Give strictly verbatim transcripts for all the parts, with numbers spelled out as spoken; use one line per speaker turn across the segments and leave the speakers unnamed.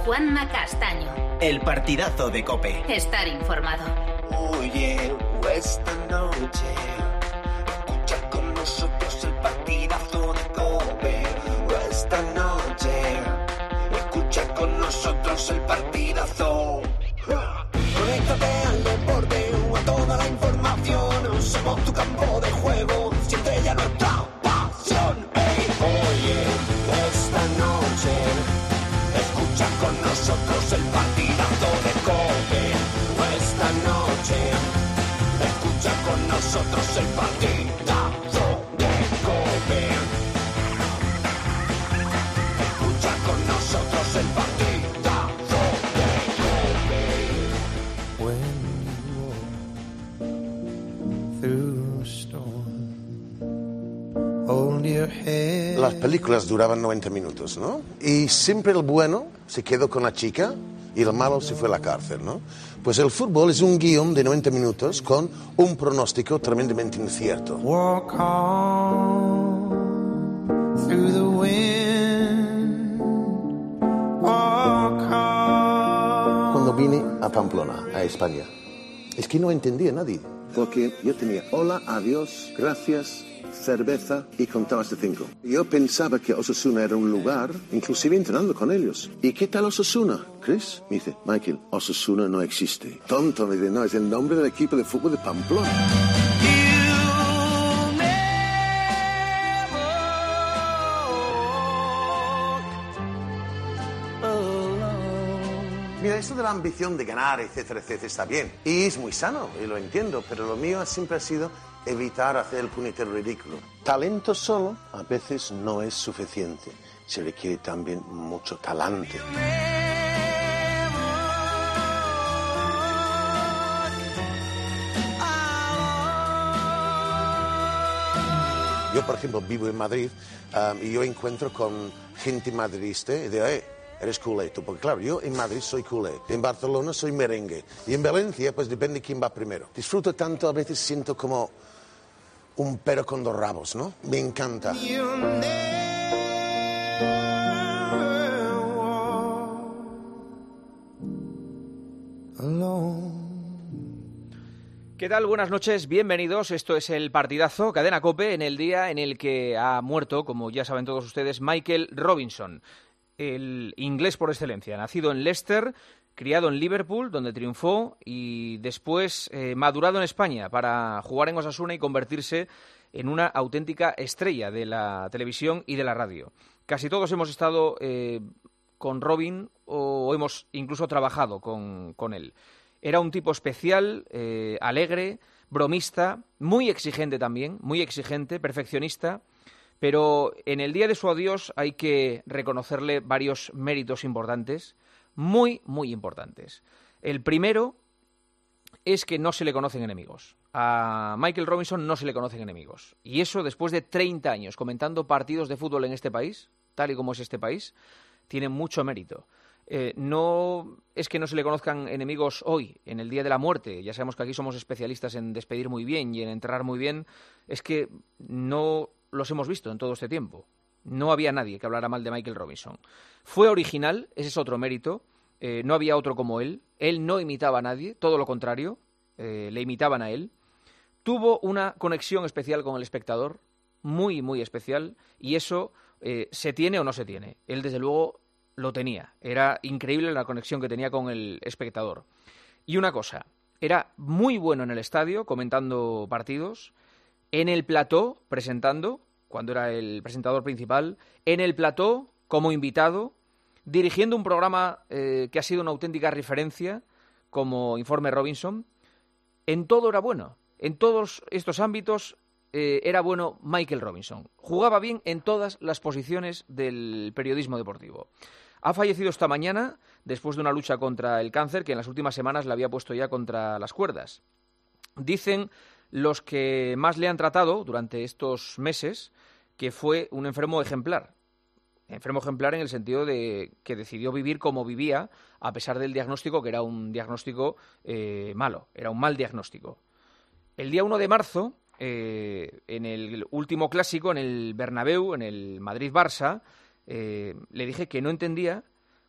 Juanma Castaño.
El partidazo de COPE.
Estar informado.
Oye, esta noche escucha con nosotros el partidazo de COPE. Esta noche escucha con nosotros el partidazo. Conéctate al deporte, a toda la información. Somos tu campo de juego, siempre ya nuestra pasión. Hey, oye, esta noche escucha con nosotros el partidazo de COPE. Esta noche escucha con nosotros el partidazo de COPE. Escucha con nosotros el partidazo de COPE. When you walk through a storm, hold your head.
Las películas duraban noventa minutos, ¿no? Y siempre el bueno se quedó con la chica y el malo se fue a la cárcel, ¿no? Pues el fútbol es un guión de noventa minutos con un pronóstico tremendamente incierto.
Walk on through the wind. Walk on.
Cuando vine a Pamplona, a España, es que no entendía a nadie. Porque yo tenía hola, adiós, gracias, cerveza y contaba hasta cinco. Yo pensaba que Osasuna era un lugar, inclusive entrenando con ellos. ¿Y qué tal Osasuna, Chris? Me dice, Michael, Osasuna no existe. Tonto, me dice, no, es el nombre del equipo de fútbol de Pamplona. Mira, esto de la ambición de ganar, etcétera, etcétera, está bien. Y es muy sano, y lo entiendo, pero lo mío siempre ha sido evitar hacer el puñetero ridículo. Talento solo a veces no es suficiente. Se requiere también mucho talante. Yo, por ejemplo, vivo en Madrid um, y yo encuentro con gente madridista y digo, hey, eres culé tú, porque claro, yo en Madrid soy culé, en Barcelona soy merengue y en Valencia pues depende quién va primero. Disfruto tanto, a veces siento como un perro con dos rabos, ¿no? Me encanta.
¿Qué tal? Buenas noches, bienvenidos. Esto es El Partidazo, Cadena COPE, en el día en el que ha muerto, como ya saben todos ustedes, Michael Robinson, el inglés por excelencia, nacido en Leicester, criado en Liverpool, donde triunfó, y después eh, madurado en España para jugar en Osasuna y convertirse en una auténtica estrella de la televisión y de la radio. Casi todos hemos estado eh, con Robin o hemos incluso trabajado con, con él. Era un tipo especial, eh, alegre, bromista, muy exigente también, muy exigente, perfeccionista, pero en el día de su adiós hay que reconocerle varios méritos importantes, muy, muy importantes. El primero es que no se le conocen enemigos. A Michael Robinson no se le conocen enemigos. Y eso después de treinta años comentando partidos de fútbol en este país, tal y como es este país, tiene mucho mérito. Eh, no es que no se le conozcan enemigos hoy, en el día de la muerte. Ya sabemos que aquí somos especialistas en despedir muy bien y en enterrar muy bien. Es que no los hemos visto en todo este tiempo. No había nadie que hablara mal de Michael Robinson. Fue original, ese es otro mérito. Eh, no había otro como él. Él no imitaba a nadie, todo lo contrario. Eh, le imitaban a él. Tuvo una conexión especial con el espectador, muy, muy especial. Y eso eh, se tiene o no se tiene. Él, desde luego, lo tenía. Era increíble la conexión que tenía con el espectador. Y una cosa, era muy bueno en el estadio, comentando partidos, en el plató, presentando, cuando era el presentador principal, en el plató, como invitado, dirigiendo un programa eh, que ha sido una auténtica referencia, como Informe Robinson. En todo era bueno. En todos estos ámbitos eh, era bueno Michael Robinson. Jugaba bien en todas las posiciones del periodismo deportivo. Ha fallecido esta mañana después de una lucha contra el cáncer que en las últimas semanas le había puesto ya contra las cuerdas. Dicen los que más le han tratado durante estos meses que fue un enfermo ejemplar. Enfermo ejemplar en el sentido de que decidió vivir como vivía a pesar del diagnóstico, que era un diagnóstico eh, malo, era un mal diagnóstico. El día uno de marzo, eh, en el último clásico, en el Bernabéu, en el Madrid-Barça, eh, le dije que no entendía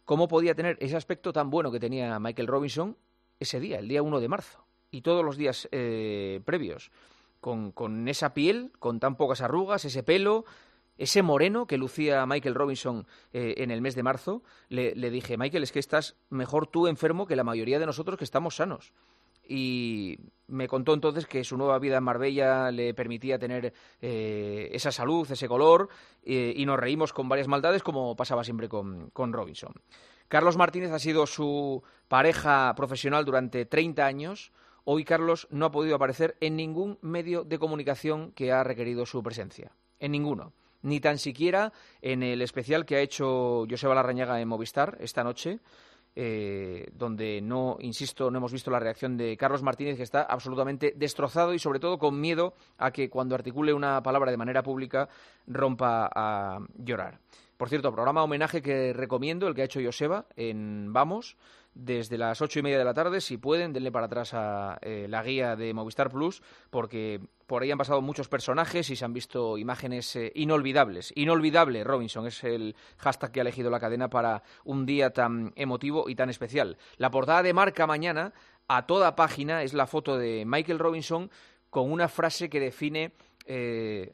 cómo podía tener ese aspecto tan bueno que tenía Michael Robinson ese día, el día uno de marzo, y todos los días eh, previos, con, con esa piel, con tan pocas arrugas, ese pelo, ese moreno que lucía Michael Robinson eh, en el mes de marzo. Le, le dije, Michael, es que estás mejor tú enfermo que la mayoría de nosotros que estamos sanos. Y me contó entonces que su nueva vida en Marbella le permitía tener eh, esa salud, ese color, eh, y nos reímos con varias maldades como pasaba siempre con, con Robinson. Carlos Martínez ha sido su pareja profesional durante treinta años. Hoy Carlos no ha podido aparecer en ningún medio de comunicación que ha requerido su presencia, en ninguno. Ni tan siquiera en el especial que ha hecho Joseba Larrañaga en Movistar esta noche, eh, donde no, insisto, no hemos visto la reacción de Carlos Martínez, que está absolutamente destrozado y sobre todo con miedo a que cuando articule una palabra de manera pública rompa a llorar. Por cierto, programa homenaje que recomiendo, el que ha hecho Joseba en Vamos, desde las ocho y media de la tarde. Si pueden, denle para atrás a eh, la guía de Movistar Plus, porque por ahí han pasado muchos personajes y se han visto imágenes eh, inolvidables. Inolvidable, Robinson, es el hashtag que ha elegido la cadena para un día tan emotivo y tan especial. La portada de Marca mañana, a toda página, es la foto de Michael Robinson con una frase que define eh,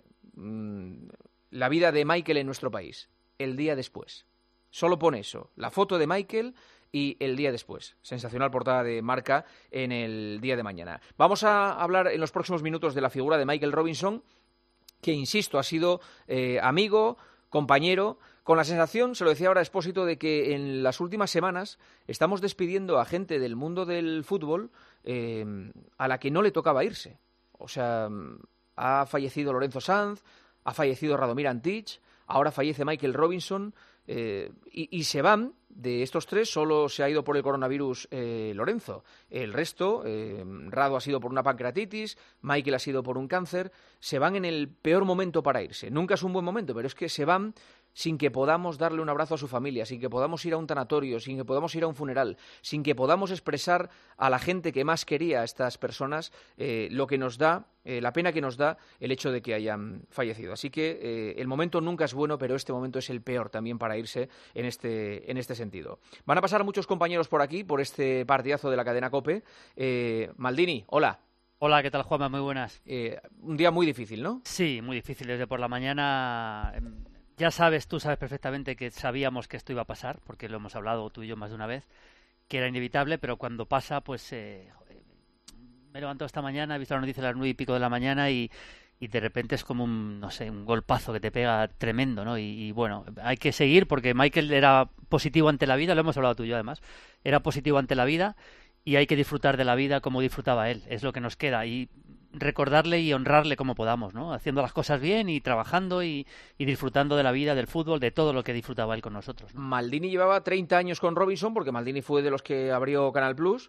la vida de Michael en nuestro país. El día después. Solo pone eso, la foto de Michael y el día después. Sensacional portada de Marca en el día de mañana. Vamos a hablar en los próximos minutos de la figura de Michael Robinson, que, insisto, ha sido eh, amigo, compañero, con la sensación, se lo decía ahora Expósito, de que en las últimas semanas estamos despidiendo a gente del mundo del fútbol eh, a la que no le tocaba irse. O sea, ha fallecido Lorenzo Sanz, ha fallecido Radomir Antich, ahora fallece Michael Robinson, eh, y, y se van, de estos tres, solo se ha ido por el coronavirus eh, Lorenzo. El resto, eh, Rado ha sido por una pancreatitis, Michael ha sido por un cáncer. Se van en el peor momento para irse. Nunca es un buen momento, pero es que se van sin que podamos darle un abrazo a su familia, sin que podamos ir a un tanatorio, sin que podamos ir a un funeral, sin que podamos expresar a la gente que más quería a estas personas eh, lo que nos da, eh, la pena que nos da el hecho de que hayan fallecido. Así que eh, el momento nunca es bueno, pero este momento es el peor también para irse en este, en este sentido. Van a pasar muchos compañeros por aquí, por este partidazo de la cadena COPE. Eh, Maldini, hola.
Hola, ¿qué tal, Juanma? Muy buenas.
Eh, un día muy difícil, ¿no?
Sí, muy difícil. Desde por la mañana... Ya sabes, tú sabes perfectamente que sabíamos que esto iba a pasar, porque lo hemos hablado tú y yo más de una vez, que era inevitable, pero cuando pasa, pues eh, joder, me he levantado esta mañana, he visto la noticia a las nueve y pico de la mañana y, y de repente es como un, no sé, un golpazo que te pega tremendo, ¿no? Y, y bueno, hay que seguir porque Michael era positivo ante la vida, lo hemos hablado tú y yo además, era positivo ante la vida y hay que disfrutar de la vida como disfrutaba él, es lo que nos queda. Y recordarle y honrarle como podamos, ¿no? Haciendo las cosas bien y trabajando y, y disfrutando de la vida, del fútbol, de todo lo que disfrutaba él con nosotros, ¿no?
Maldini llevaba treinta años con Robinson, porque Maldini fue de los que abrió Canal Plus,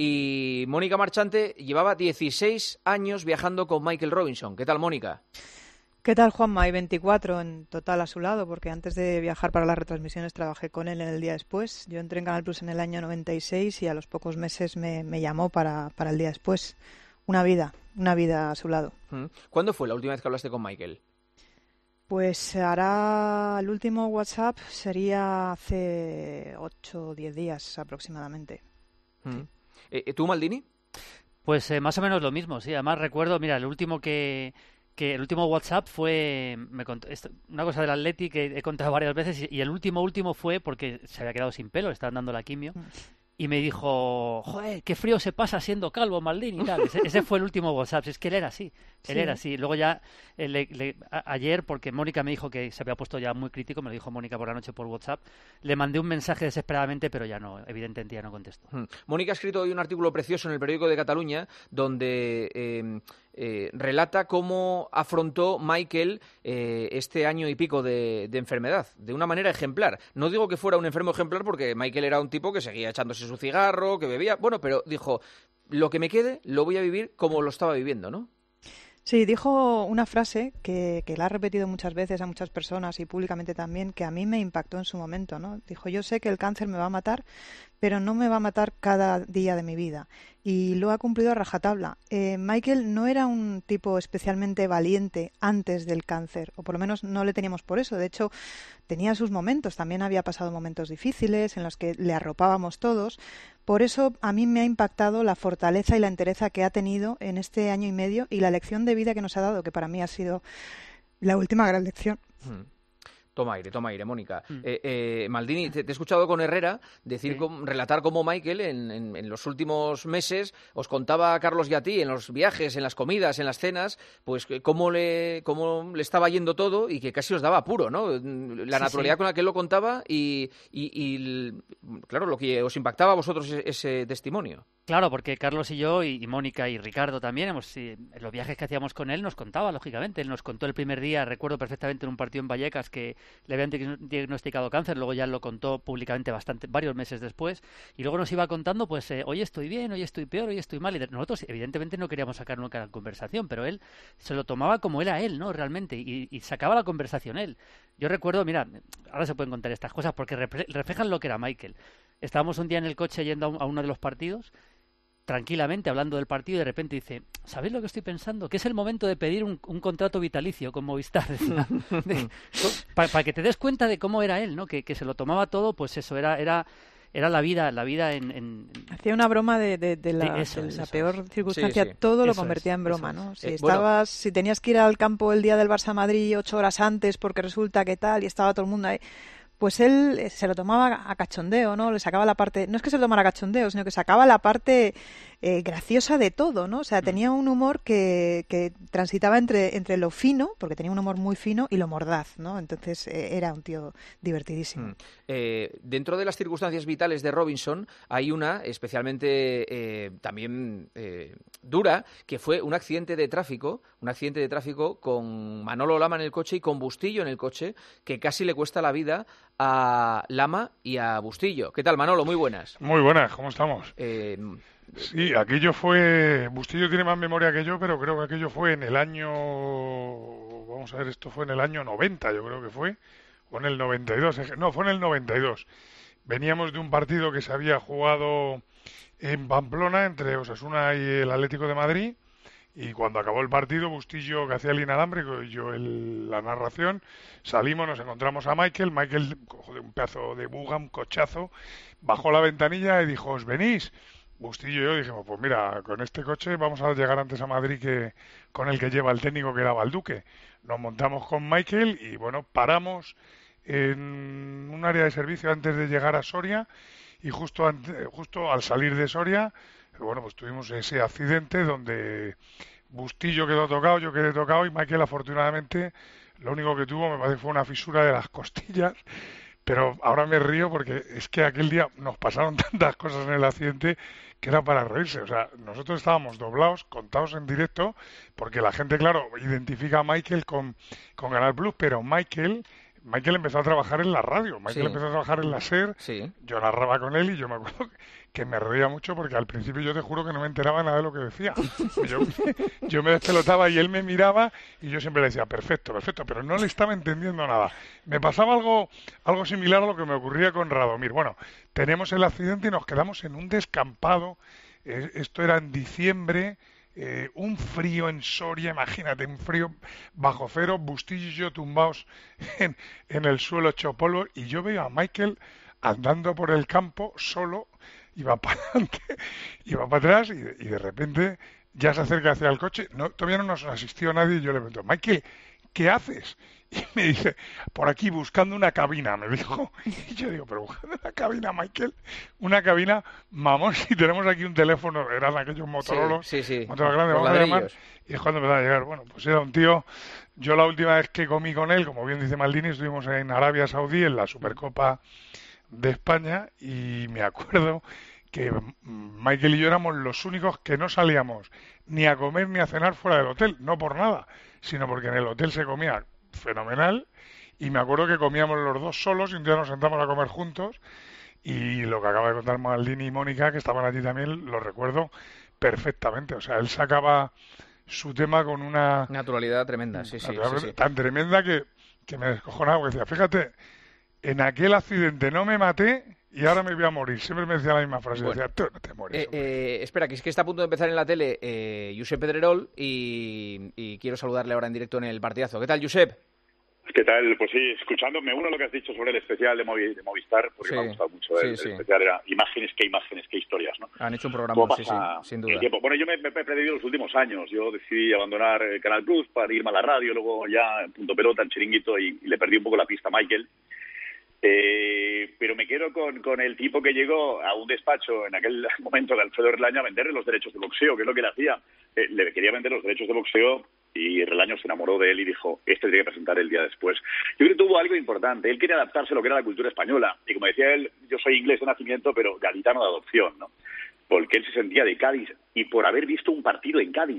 y Mónica Marchante llevaba dieciséis años viajando con Michael Robinson. ¿Qué tal, Mónica?
¿Qué tal, Juanma? Hay veinticuatro en total a su lado, porque antes de viajar para las retransmisiones trabajé con él en el día después. Yo entré en Canal Plus en el año noventa y seis y a los pocos meses me, me llamó para, para el día después. Una vida, una vida a su lado.
¿Cuándo fue la última vez que hablaste con Michael?
Pues hará el último WhatsApp, sería hace ocho o diez días aproximadamente.
¿Mm? Sí. ¿Eh, ¿Tú, Maldini?
Pues eh, más o menos lo mismo, sí. Además recuerdo, mira, el último que... que el último WhatsApp fue me contó, esto, una cosa del Atleti que he contado varias veces y, y el último último fue porque se había quedado sin pelo, le estaban dando la quimio y me dijo, joder, qué frío se pasa siendo calvo, Maldini y tal. Ese, ese fue el último WhatsApp, es que él era así, él sí. era así. Luego ya, eh, le, le, a, ayer, porque Mónica me dijo que se había puesto ya muy crítico, me lo dijo Mónica por la noche por WhatsApp, le mandé un mensaje desesperadamente, pero ya no, evidentemente ya no contestó.
Hmm. Mónica ha escrito hoy un artículo precioso en el periódico de Cataluña, donde eh, eh, relata cómo afrontó Michael eh, este año y pico de, de enfermedad, de una manera ejemplar. No digo que fuera un enfermo ejemplar, porque Michael era un tipo que seguía echándose su cigarro, que bebía, bueno, pero dijo, lo que me quede lo voy a vivir como lo estaba viviendo, ¿no?
Sí, dijo una frase que, que la ha repetido muchas veces a muchas personas y públicamente también, que a mí me impactó en su momento, ¿no? Dijo, yo sé que el cáncer me va a matar, pero no me va a matar cada día de mi vida. Y lo ha cumplido a rajatabla. Eh, Michael no era un tipo especialmente valiente antes del cáncer, o por lo menos no le teníamos por eso. De hecho, tenía sus momentos, también había pasado momentos difíciles en los que le arropábamos todos. Por eso a mí me ha impactado la fortaleza y la entereza que ha tenido en este año y medio y la lección de vida que nos ha dado, que para mí ha sido la última gran lección.
Hmm. Toma aire, toma aire, Mónica.
Mm.
Eh, eh, Maldini, te, te he escuchado con Herrera decir,
Sí.
com, relatar cómo Michael en, en, en los últimos meses os contaba a Carlos y a ti en los viajes, en las comidas, en las cenas, pues cómo le, cómo le estaba yendo todo y que casi os daba apuro, ¿no? La
Sí,
naturalidad
sí.
con la que él lo contaba y, y, y, claro, lo que os impactaba a vosotros ese, ese testimonio.
Claro, porque Carlos y yo, y, y Mónica y Ricardo también, hemos, sí, en los viajes que hacíamos con él nos contaba, lógicamente. Él nos contó el primer día, recuerdo perfectamente en un partido en Vallecas que le habían di- diagnosticado cáncer, luego ya lo contó públicamente bastante, varios meses después, y luego nos iba contando, pues, eh, hoy estoy bien, hoy estoy peor, hoy estoy mal, y de- nosotros evidentemente no queríamos sacar nunca la conversación, pero él se lo tomaba como era él, ¿no? Realmente, y, y sacaba la conversación él. Yo recuerdo, mira, ahora se pueden contar estas cosas porque repre- reflejan lo que era Michael. Estábamos un día en el coche yendo a, un- a uno de los partidos, tranquilamente hablando del partido, y de repente dice, ¿sabéis lo que estoy pensando? Que es el momento de pedir un, un contrato vitalicio con Movistar. Para que te des cuenta de cómo era él, ¿no? Que, que se lo tomaba todo, pues eso, era era era la vida, la vida en... en-
Hacía una broma de, de, de la,
De eso
de
es,
la
eso
peor
es.
circunstancia,
Sí, sí.
todo lo
Eso
convertía
es,
en broma,
eso
¿no?
es.
Si
Eh, bueno.
estabas, si tenías que ir al campo el día del Barça-Madrid ocho horas antes porque resulta que tal y estaba todo el mundo ahí, pues él eh, se lo tomaba a cachondeo, ¿no? Le sacaba la parte, no es que se lo tomara a cachondeo, sino que sacaba la parte eh, graciosa de todo, ¿no? O sea, tenía un humor que, que transitaba entre, entre lo fino, porque tenía un humor muy fino, y lo mordaz, ¿no? Entonces eh, era un tío divertidísimo.
Mm. Eh, dentro de las circunstancias vitales de Robinson hay una especialmente eh, también eh, dura, que fue un accidente de tráfico, un accidente de tráfico con Manolo Lama en el coche y con Bustillo en el coche, que casi le cuesta la vida a Lama y a Bustillo. ¿Qué tal, Manolo? Muy buenas.
Muy buenas, ¿cómo estamos?
Eh,
Sí, aquello fue... Bustillo tiene más memoria que yo, pero creo que aquello fue en el año... Vamos a ver, esto fue en el año noventa, yo creo que fue, o en el noventa y dos. No, fue en el noventa y dos. Veníamos de un partido que se había jugado en Pamplona entre Osasuna y el Atlético de Madrid, y cuando acabó el partido, Bustillo, que hacía el inalámbrico, y yo el- la narración, salimos, nos encontramos a Michael. Michael, cojo de un pedazo de buga, un cochazo, bajó la ventanilla y dijo, ¿os venís? Bustillo y yo dijimos, pues mira, con este coche vamos a llegar antes a Madrid que con el que lleva el técnico, que era Valduque. Nos montamos con Michael y bueno, paramos en un área de servicio antes de llegar a Soria, y justo ante- justo al salir de Soria, bueno, pues tuvimos ese accidente donde Bustillo quedó tocado, yo quedé tocado, y Michael afortunadamente lo único que tuvo me parece fue una fisura de las costillas. Pero ahora me río porque es que aquel día nos pasaron tantas cosas en el accidente que era para reírse. O sea, nosotros estábamos doblados, contados en directo, porque la gente, claro, identifica a Michael con, con Canal Plus, pero Michael, Michael empezó a trabajar en la radio, Michael
Sí.
empezó a trabajar en la SER,
sí.
yo narraba con él y yo me acuerdo que me reía mucho porque al principio yo te juro que no me enteraba nada de lo que decía. Yo, yo me despelotaba y él me miraba y yo siempre le decía, perfecto, perfecto, pero no le estaba entendiendo nada. Me pasaba algo, algo similar a lo que me ocurría con Radomir. Bueno, tenemos el accidente y nos quedamos en un descampado. Eh, esto era en diciembre, eh, un frío en Soria, imagínate, un frío bajo cero, Bustillo y yo tumbados en, en el suelo hecho polvo, y yo veo a Michael andando por el campo solo, iba para adelante, iba para atrás, y de, y de repente ya se acerca hacia el coche. No, todavía no nos asistió nadie, y yo le pregunto, Michael, ¿qué haces? Y me dice, por aquí buscando una cabina, me dijo. Y yo digo, pero buscando una cabina, Michael, una cabina, mamón, si tenemos aquí un teléfono, eran aquellos Motorola,
Sí, sí, sí.
Motorola grandes,
Los
vamos a llamar.
ladrillos.
Y es cuando empezó a llegar. Bueno, pues era un tío. Yo la última vez que comí con él, como bien dice Maldini, estuvimos en Arabia Saudí en la Supercopa de España, y me acuerdo que Michael y yo éramos los únicos que no salíamos ni a comer ni a cenar fuera del hotel, no por nada, sino porque en el hotel se comía fenomenal, y me acuerdo que comíamos los dos solos y un día nos sentamos a comer juntos, y lo que acaba de contar Maldini y Mónica, que estaban allí también, lo recuerdo perfectamente. O sea, él sacaba su tema con una
Naturalidad tremenda, sí, sí, sí, sí.
tan tremenda que, que me descojonaba, porque decía, fíjate, en aquel accidente no me maté y ahora me voy a morir. Siempre me decía la misma frase,
Bueno.
decía, tú no te mueres.
Eh, eh, espera, que es que está a punto de empezar en la tele eh, Josep Pedrerol y, y quiero saludarle ahora en directo en el partidazo. ¿Qué tal, Josep?
¿Qué tal? Pues sí, escuchándome uno lo que has dicho sobre el especial de, Movi, de Movistar, porque
Sí,
me ha gustado mucho.
sí,
El,
sí.
el especial era imágenes, qué imágenes, qué historias, ¿no?
Han hecho un programa,
¿Cómo
sí, sí,
pasa
sin
el
duda.
tiempo? Bueno, yo me, me he perdido los últimos años. Yo decidí abandonar el Canal Plus para irme a la radio, luego ya en Punto Pelota, en Chiringuito, y, y le perdí un poco la pista a Michael. Eh, pero me quedo con, con el tipo que llegó a un despacho en aquel momento de Alfredo Relaño a venderle los derechos de boxeo, que es lo que le hacía. Eh, le quería vender los derechos de boxeo y Relaño se enamoró de él y dijo, este tiene que presentar el día después. Yo creo que tuvo algo importante. Él quería adaptarse a lo que era la cultura española. Y como decía él, yo soy inglés de nacimiento, pero gaditano de adopción, ¿no? Porque él se sentía de Cádiz y por haber visto un partido en Cádiz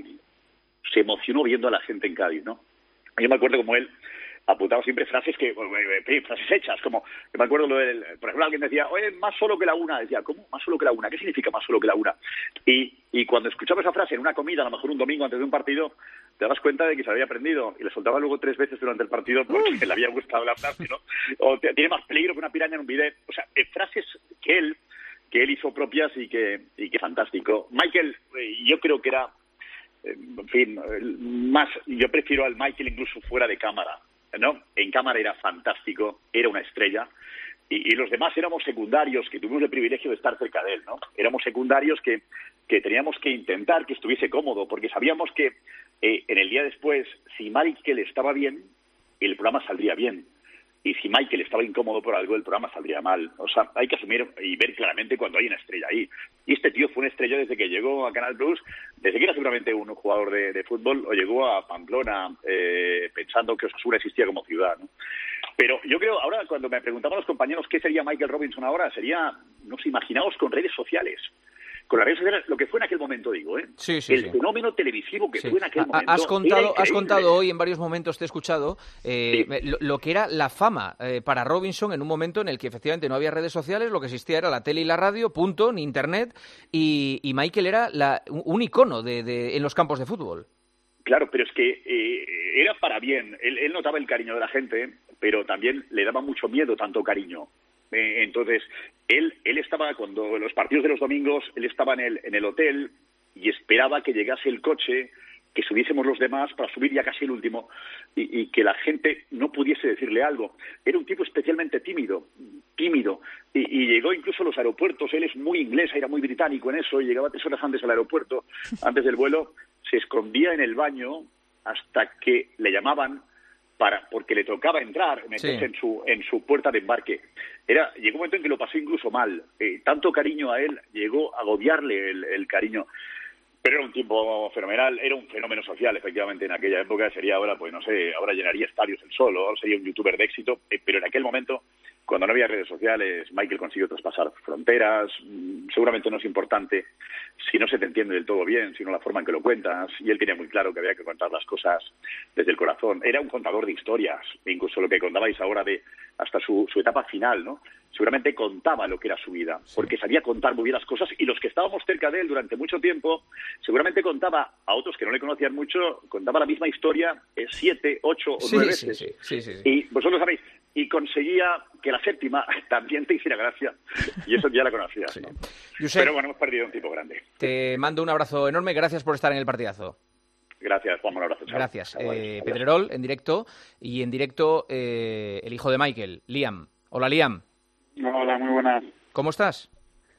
se emocionó viendo a la gente en Cádiz, ¿no? Yo me acuerdo como él apuntaba siempre frases que eh, frases hechas, como yo me acuerdo lo del, por ejemplo, alguien decía, oye, más solo que la una, decía, ¿cómo? Más solo que la una, ¿qué significa más solo que la una? Y, y cuando escuchaba esa frase en una comida, a lo mejor un domingo antes de un partido, te dabas cuenta de que se había aprendido y le soltaba luego tres veces durante el partido porque le había gustado la frase, ¿no? O te, tiene más peligro que una piraña en un bidet. O sea, eh, frases que él que él hizo propias y que y que fantástico. Michael, eh, yo creo que era, eh, en fin, eh, más, yo prefiero al Michael incluso fuera de cámara, ¿no? En cámara era fantástico, era una estrella. Y, y los demás éramos secundarios, que tuvimos el privilegio de estar cerca de él, ¿no? Éramos secundarios que, que teníamos que intentar que estuviese cómodo, porque sabíamos que eh, en el día después, si Michael estaba bien, el programa saldría bien. Y si Michael estaba incómodo por algo, el programa saldría mal. O sea, hay que asumir y ver claramente cuando hay una estrella ahí. Y este tío fue una estrella desde que llegó a Canal Plus, desde que era seguramente un jugador de, de fútbol, o llegó a Pamplona eh, pensando que Osasuna existía como ciudad, ¿no? Pero yo creo, ahora cuando me preguntaban los compañeros qué sería Michael Robinson ahora, sería, no sé, imaginaos con redes sociales. Con las redes sociales, lo que fue en aquel momento, digo, ¿eh?
Sí, sí,
el
sí.
fenómeno televisivo que
Sí.
fue en aquel momento.
Has contado,
era
has contado
increíble.
hoy en varios momentos, te he escuchado, eh,
Sí.
lo, lo que era la fama eh, para Robinson en un momento en el que efectivamente no había redes sociales, lo que existía era la tele y la radio, punto, ni internet, y, y Michael era la, un, un icono de, de, en los campos de fútbol.
Claro, pero es que eh, era para bien. Él, él notaba el cariño de la gente, pero también le daba mucho miedo tanto cariño. Eh, entonces, él él estaba, cuando los partidos de los domingos, él estaba en el, en el hotel y esperaba que llegase el coche, que subiésemos los demás para subir ya casi el último y, y que la gente no pudiese decirle algo. Era un tipo especialmente tímido, tímido, y, y llegó incluso a los aeropuertos. Él es muy inglés, era muy británico en eso, y llegaba tres horas antes al aeropuerto, antes del vuelo, se escondía en el baño hasta que le llamaban para porque le tocaba entrar, meterse
Sí.
en su en su puerta de embarque. Era llegó un momento en que lo pasó incluso mal. Eh, tanto cariño a él, llegó a agobiarle el, el cariño. Pero era un tiempo fenomenal, era un fenómeno social, efectivamente, en aquella época. Sería ahora, pues no sé, ahora llenaría estadios él solo, ahora sería un youtuber de éxito, eh, pero en aquel momento, cuando no había redes sociales, Michael consiguió traspasar fronteras. Mm, seguramente no es importante si no se te entiende del todo bien, sino la forma en que lo cuentas, y él tenía muy claro que había que contar las cosas desde el corazón. Era un contador de historias, incluso lo que contabais ahora de hasta su, su etapa final, ¿no? Seguramente contaba lo que era su vida,
Sí.
porque sabía contar muy bien las cosas, y los que estábamos cerca de él durante mucho tiempo, seguramente contaba a otros que no le conocían mucho, contaba la misma historia eh, siete, ocho o
Sí,
nueve
sí,
veces.
sí, sí, sí, sí.
Y vosotros sabéis, y conseguía que la séptima también te hiciera gracia, y eso ya la conocías,
Sí.
¿no?
Josep,
Pero bueno, hemos perdido un tipo grande.
te mando un abrazo enorme, gracias por estar en el partidazo.
Gracias, Juan, un abrazo. Chao.
Gracias.
Chao,
Eh,
adiós.
Pedrerol, en directo, y en directo eh, el hijo de Michael, Liam. Hola, Liam.
Hola, muy buenas.
¿Cómo estás?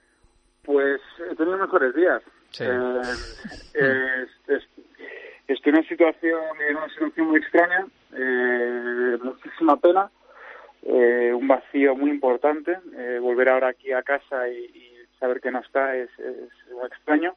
Pues he tenido mejores días.
Sí.
Eh, es- es- estoy en una situación, en una situación muy extraña, eh, muchísima pena, eh, un vacío muy importante. Eh, volver ahora aquí a casa y, y saber que no está es, es muy extraño,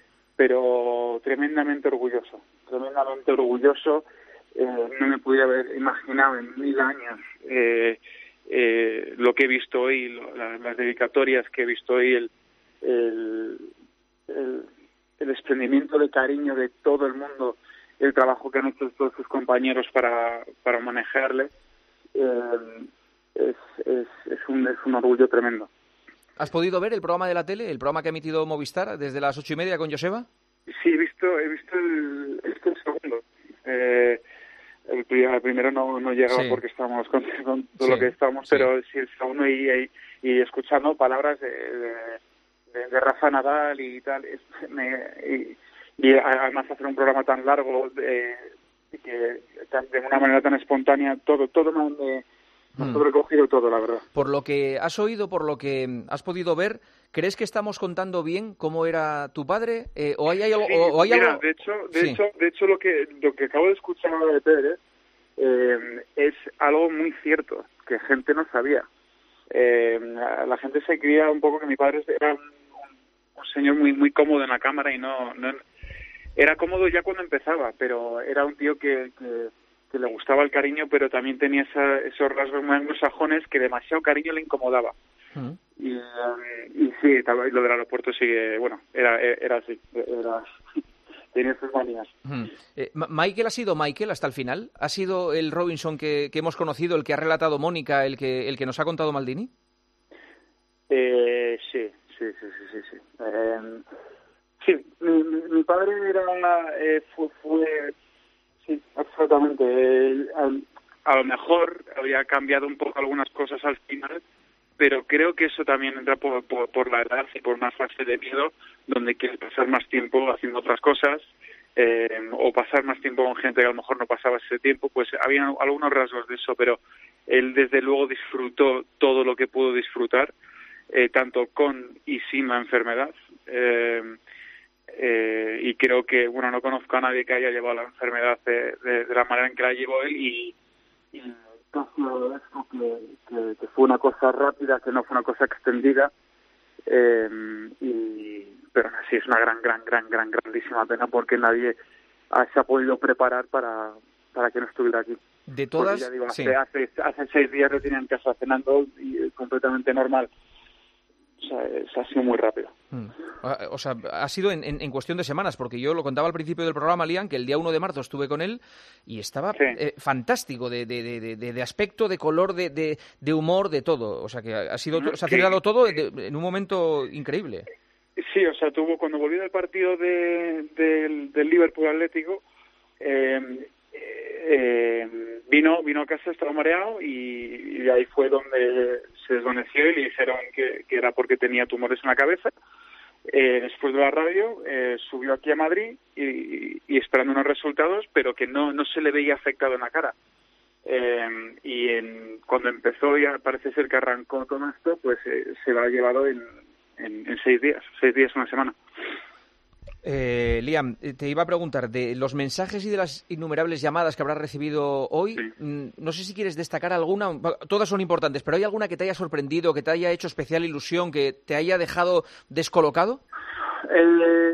pero tremendamente orgulloso, tremendamente orgulloso. Eh, no me podía haber imaginado en mil años eh, eh, lo que he visto hoy, lo- la- las dedicatorias que he visto hoy, el, el, el, el desprendimiento de cariño de todo el mundo, el trabajo que han hecho todos sus compañeros para, para manejarle. Eh, es, es, es, un, es un orgullo tremendo.
¿Has podido ver el programa de la tele, el programa que ha emitido Movistar desde las ocho y media con Joseba?
Sí, he visto, he visto el, he visto el segundo. Eh, el, pri- el primero no, no llegaba
Sí.
porque estábamos con, con todo
Sí,
lo que estábamos,
sí.
pero sí el segundo y, y, y escuchando palabras de, de, de, de Rafa Nadal y tal, es, me, y, y además hacer un programa tan largo, de, que de una manera tan espontánea, todo, todo me, me ha sobrecogido todo, la verdad.
Por lo que has oído, por lo que has podido ver, ¿crees que estamos contando bien cómo era tu padre? Eh, ¿O hay, hay algo...?
Sí,
o hay
mira,
algo...
de hecho, de
sí.
hecho, de hecho lo que lo que acabo de escuchar ahora de Pérez eh, es algo muy cierto, que gente no sabía. Eh, la gente se creía un poco que mi padre era un, un, un señor muy muy cómodo en la cámara y no, no... Era cómodo ya cuando empezaba, pero era un tío que... que que le gustaba el cariño, pero también tenía esa, esos rasgos muy anglosajones que demasiado cariño le incomodaba. Uh-huh. Y, um, y sí, lo del aeropuerto sí que, bueno, era, era así, era, tenía sus manías.
Uh-huh. Eh, ¿Michael ha sido Michael hasta el final? ¿Ha sido el Robinson que, que hemos conocido, el que ha relatado Mónica, el que, el que nos ha contado Maldini?
Eh, sí, sí, sí, sí, sí. Sí, eh, sí mi, mi, mi padre era, eh, fue... fue Sí, absolutamente. Eh, a, a lo mejor había cambiado un poco algunas cosas al final, pero creo que eso también entra por, por, por la edad y por una fase de miedo donde quieres pasar más tiempo haciendo otras cosas eh, o pasar más tiempo con gente que a lo mejor no pasaba ese tiempo. Pues había algunos rasgos de eso, pero él desde luego disfrutó todo lo que pudo disfrutar, eh, tanto con y sin la enfermedad. Eh, Eh, y creo que, bueno, no conozco a nadie que haya llevado la enfermedad de, de, de la manera en que la llevó él y, y casi agradezco que, que, que fue una cosa rápida, que no fue una cosa extendida, eh, y, pero sí es una gran, gran, gran, gran, grandísima pena porque nadie ha, se ha podido preparar para, para que no estuviera aquí.
De todas,
ya digo, hace,
sí.
hace, hace seis días lo tenía en casa cenando y completamente normal. O sea, es, ha sido muy rápido.
Mm. O sea, ha sido en, en, en cuestión de semanas, porque yo lo contaba al principio del programa, Liam, que el día uno de marzo estuve con él y estaba sí. eh, fantástico de, de, de, de, de aspecto, de color, de, de, de humor, de todo. O sea, que ha sido, se ha acelerado todo de, en un momento increíble.
Sí, o sea, tuvo cuando volvió del partido de, de, del Liverpool Atlético, eh, eh, vino vino a casa, estaba mareado y, y ahí fue donde se desvaneció y le dijeron que, que era porque tenía tumores en la cabeza. Eh, después de la radio eh, subió aquí a Madrid y, y esperando unos resultados, pero que no no se le veía afectado en la cara. Eh, y en, cuando empezó, ya parece ser que arrancó todo esto, pues eh, se lo ha llevado en, en, en seis días, seis días, una semana.
Eh, Liam, te iba a preguntar, de los mensajes y de las innumerables llamadas que habrás recibido hoy, sí. no sé si quieres destacar alguna, todas son importantes, pero ¿hay alguna que te haya sorprendido, que te haya hecho especial ilusión, que te haya dejado descolocado?
Eh,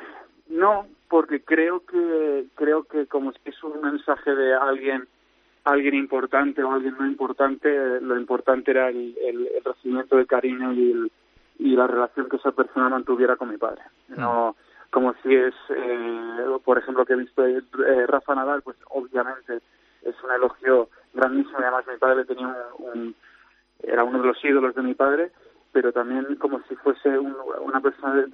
no, porque creo que creo que como es un mensaje de alguien alguien importante o alguien no importante, lo importante era el, el, el recibimiento de cariño y, el, y la relación que esa persona mantuviera con mi padre. No, mm. como si es, eh, por ejemplo, que he visto eh, Rafa Nadal, pues obviamente es un elogio grandísimo. Además, mi padre tenía un, un, era uno de los ídolos de mi padre, pero también como si fuese un, una persona de,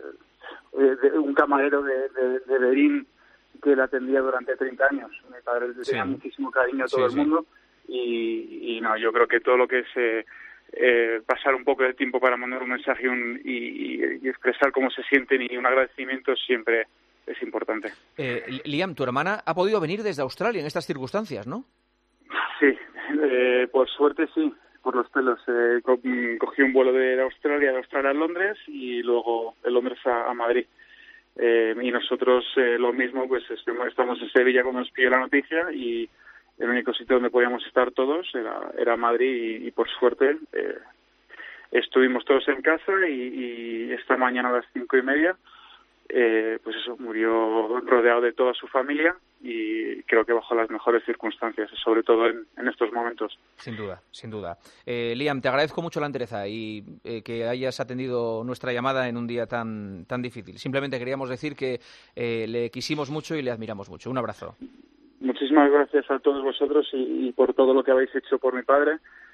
de, de un camarero de, de, de Berín que le atendía durante treinta años. Mi padre le tenía sí. muchísimo cariño a todo sí, el mundo sí. y, y no, yo creo que todo lo que es eh, eh, pasar un poco de tiempo para mandar un mensaje y, un, y, y expresar cómo se sienten y un agradecimiento siempre es importante.
Eh, Liam, tu hermana ha podido venir desde Australia en estas circunstancias, ¿no?
Sí, eh, por suerte sí, por los pelos. Eh, co cogí un vuelo de Australia, de Australia a Londres y luego de Londres a, a Madrid. Eh, y nosotros eh, lo mismo, pues estamos en Sevilla cuando nos pidió la noticia y el único sitio donde podíamos estar todos era, era Madrid y, y por suerte eh, estuvimos todos en casa y, y esta mañana a las cinco y media eh, pues eso, murió rodeado de toda su familia y creo que bajo las mejores circunstancias, sobre todo en, en estos momentos.
Sin duda, sin duda. Eh, Liam, te agradezco mucho la entereza y eh, que hayas atendido nuestra llamada en un día tan, tan difícil. Simplemente queríamos decir que eh, le quisimos mucho y le admiramos mucho. Un abrazo.
Muchísimas gracias a todos vosotros y, y por todo lo que habéis hecho por mi padre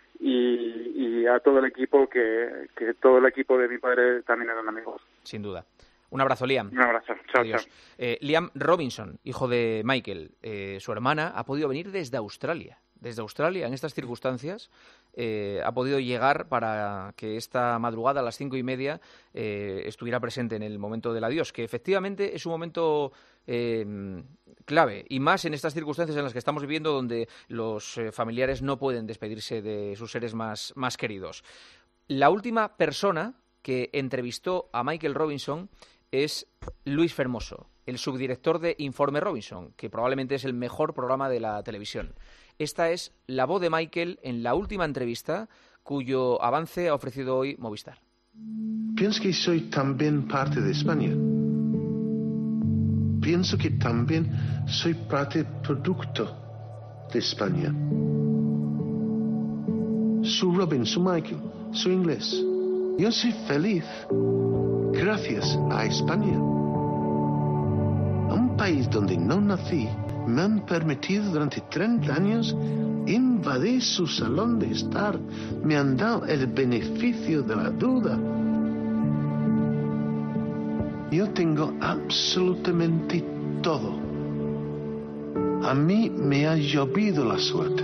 y, y a todo el equipo, que, que todo el equipo de mi padre también eran amigos.
Sin duda. Un abrazo, Liam.
Un abrazo. Chao,
Adiós.
chao.
Eh, Liam Robinson, hijo de Michael, eh, su hermana, ha podido venir desde Australia. desde Australia, en estas circunstancias, eh, ha podido llegar para que esta madrugada a las cinco y media eh, estuviera presente en el momento del adiós, que efectivamente es un momento eh, clave, y más en estas circunstancias en las que estamos viviendo, donde los eh, familiares no pueden despedirse de sus seres más, más queridos. La última persona que entrevistó a Michael Robinson es Luis Fermoso, el subdirector de Informe Robinson, que probablemente es el mejor programa de la televisión. Esta es la voz de Michael en la última entrevista, cuyo avance ha ofrecido hoy Movistar.
Pienso que soy también parte de España. Pienso que también soy parte producto de España. Soy Robin, soy Michael, soy inglés. Yo soy feliz gracias a España. Un país donde no nací, me han permitido durante treinta años invadir su salón de estar. Me han dado el beneficio de la duda. Yo tengo absolutamente todo. A mí me ha llovido la suerte.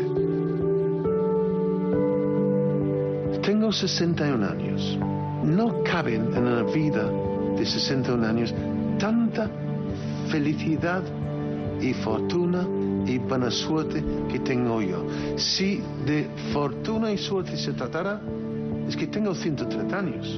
Tengo sesenta y un años. No caben en una vida de sesenta y un años tanta felicidad y fortuna y buena suerte que tengo yo. Si de fortuna y suerte se tratara, es que tengo ciento treinta años.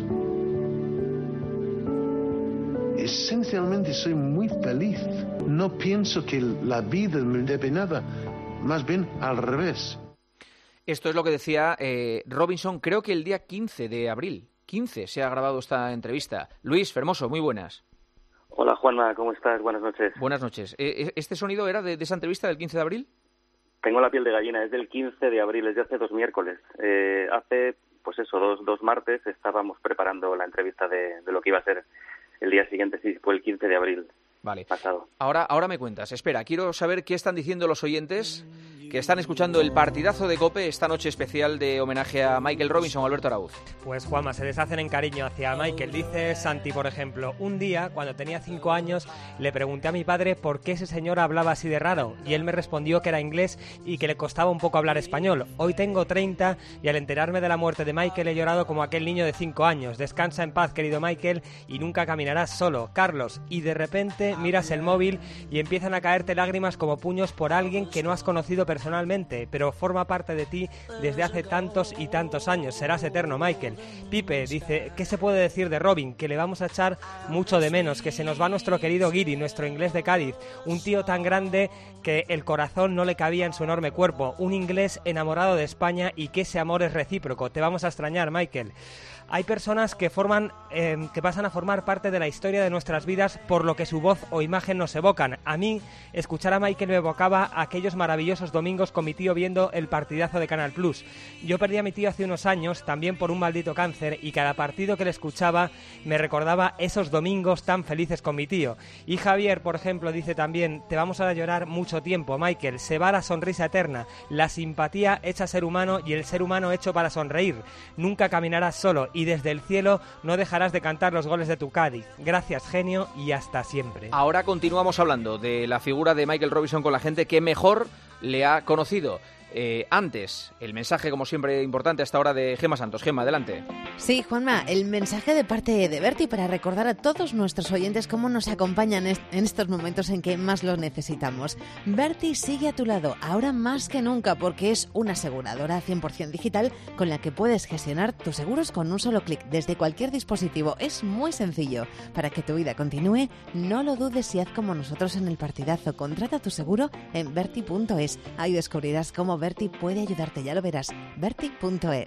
Esencialmente soy muy feliz. No pienso que la vida me debe nada, más bien al revés.
Esto es lo que decía eh, Robinson, creo que el día quince de abril. quince se ha grabado esta entrevista. Luis Fermoso, muy buenas.
Hola Juanma, ¿cómo estás? Buenas noches.
Buenas noches. ¿Este sonido era de, de esa entrevista del quince de abril?
Tengo la piel de gallina, es del quince de abril, es de hace dos miércoles. Eh, hace, pues eso, dos, dos martes estábamos preparando la entrevista de, de lo que iba a ser el día siguiente, sí, fue el quince de abril.
Vale.
Pasado.
Ahora, ahora me cuentas. Espera, quiero saber qué están diciendo los oyentes que están escuchando el partidazo de COPE esta noche especial de homenaje a Michael Robinson. Alberto Araúz.
Pues Juanma, se deshacen en cariño hacia Michael. Dice Santi, por ejemplo, un día, cuando tenía cinco años, le pregunté a mi padre por qué ese señor hablaba así de raro, y él me respondió que era inglés y que le costaba un poco hablar español. Hoy tengo treinta y al enterarme de la muerte de Michael he llorado como aquel niño de cinco años. Descansa en paz, querido Michael, y nunca caminarás solo. Carlos, y de repente miras el móvil y empiezan a caerte lágrimas como puños por alguien que no has conocido personalmente, pero forma parte de ti desde hace tantos y tantos años. Serás eterno, Michael. Pipe dice, ¿qué se puede decir de Robin? Que le vamos a echar mucho de menos, que se nos va nuestro querido Guiri, nuestro inglés de Cádiz, un tío tan grande que el corazón no le cabía en su enorme cuerpo, un inglés enamorado de España y que ese amor es recíproco. Te vamos a extrañar, Michael. Hay personas que forman, eh, que pasan a formar parte de la historia de nuestras vidas por lo que su voz o imagen nos evocan. A mí, escuchar a Michael me evocaba aquellos maravillosos domingos con mi tío viendo el partidazo de Canal Plus. Yo perdí a mi tío hace unos años, también por un maldito cáncer, y cada partido que le escuchaba me recordaba esos domingos tan felices con mi tío. Y Javier, por ejemplo, dice también, te vamos a llorar mucho tiempo, Michael. Se va la sonrisa eterna, la simpatía hecha ser humano y el ser humano hecho para sonreír. Nunca caminarás solo y desde el cielo no dejarás de cantar los goles de tu Cádiz. Gracias, genio, y hasta siempre.
Ahora continuamos hablando de la figura de Michael Robinson con la gente que mejor le ha conocido. Eh, antes, el mensaje, como siempre, importante hasta ahora de Gemma Santos. Gemma, adelante.
Sí, Juanma, el mensaje de parte de Berti para recordar a todos nuestros oyentes cómo nos acompañan en estos momentos en que más los necesitamos. Berti sigue a tu lado, ahora más que nunca, porque es una aseguradora cien por ciento digital con la que puedes gestionar tus seguros con un solo clic desde cualquier dispositivo. Es muy sencillo. Para que tu vida continúe, no lo dudes y haz como nosotros en el partidazo. Contrata tu seguro en berti punto es. Ahí descubrirás cómo Berti puede ayudarte, ya lo verás. berti punto es.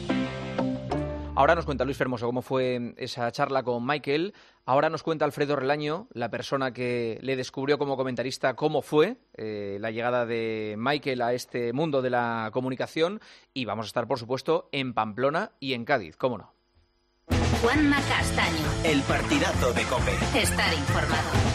Ahora nos cuenta Luis Fermoso cómo fue esa charla con Michael. Ahora nos cuenta Alfredo Relaño, la persona que le descubrió como comentarista, cómo fue eh, la llegada de Michael a este mundo de la comunicación. Y vamos a estar, por supuesto, en Pamplona y en Cádiz, ¿cómo no?
Juanma Castaño.
El partidazo de COPE.
Estar informado.